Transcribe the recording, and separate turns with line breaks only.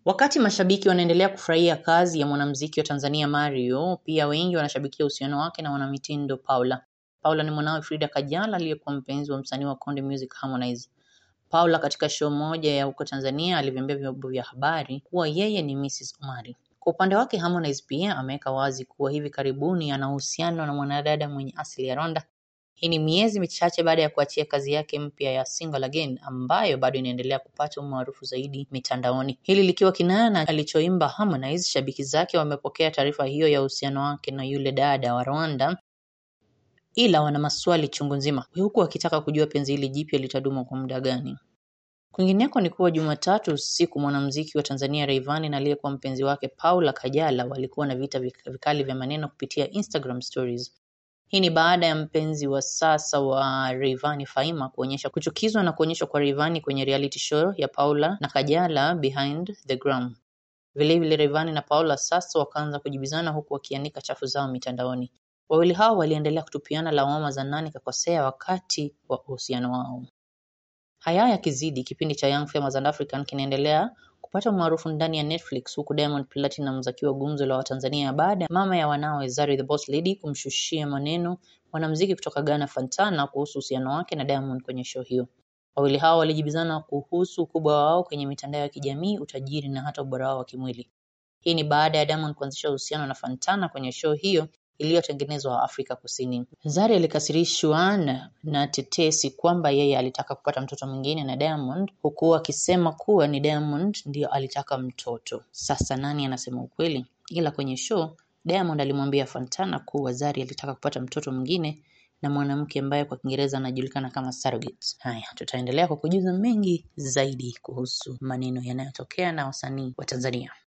Wakati mashabiki wanaendelea kufurahia kazi ya mwanamuziki wa Tanzania Mario, pia wengi wanashabikia uhusiano wake na mwanamitindo Paula. Paula ni mwanawe Frida Kajala aliyekuwa mpenzi wa msanii wa Konde Music Harmonize. Paula katika show moja ya huko Tanzania aliviambia vyombo vya habari kuwa yeye ni Mrs. Omari. Kwa upande wake Harmonize pia ameweka wazi kuwa hivi karibuni ana uhusiano na mwanadada mwenye asili ya Rwanda. Hii ni miezi michache baada ya kuachia kazi yake mpya ya Single Again ambayo bado inaendelea kupata umaarufu zaidi mitandaoni. Hili likiwa kinana alichoimba Harmonize, shabiki zake wamepokea taarifa hiyo ya uhusiano wake na yule dada wa Rwanda, ila wana maswali chungu nzima, huku wakitaka kujua penzi hili jipya litadumu kwa muda gani. Kwingineko ni kuwa Jumatatu usiku mwanamuziki wa Tanzania Rayvanny na aliyekuwa mpenzi wake Paula Kajala walikuwa na vita vikali vya maneno kupitia Instagram stories. Hii ni baada ya mpenzi wa sasa wa Rayvanny Faima kuonyesha kuchukizwa na kuonyeshwa kwa Rayvanny kwenye reality show ya Paula na Kajala Behind the Gram. Vilevile Rayvanny na Paula sasa wakaanza kujibizana huku wakianika chafu zao mitandaoni. Wawili hao waliendelea kutupiana lawama za nani kakosea wakati wa uhusiano wao. Haya yakizidi, kipindi cha Young Famous and African kinaendelea kupata umaarufu ndani ya Netflix, huku Diamond Platnumz akiwa gumzo la Watanzania baada ya mama ya wanawe Zari the Boss Lady kumshushia maneno mwanamuziki kutoka Ghana Fantana kuhusu uhusiano wake na Diamond kwenye show hiyo. Wawili hao walijibizana kuhusu ukubwa wao kwenye mitandao ya kijamii, utajiri na hata ubora wao wa kimwili. Hii ni baada ya Diamond kuanzisha uhusiano na Fantana kwenye show hiyo iliyotengenezwa Afrika Kusini. Zari alikasirishwa na tetesi kwamba yeye alitaka kupata mtoto mwingine na Diamond, huku akisema kuwa ni Diamond ndio alitaka mtoto. Sasa nani anasema ukweli? Ila kwenye show Diamond alimwambia Fantana kuwa Zari alitaka kupata mtoto mwingine na mwanamke ambaye kwa Kiingereza anajulikana kama surrogate. Haya, tutaendelea kukujuza mengi zaidi kuhusu maneno yanayotokea na wasanii wa Tanzania.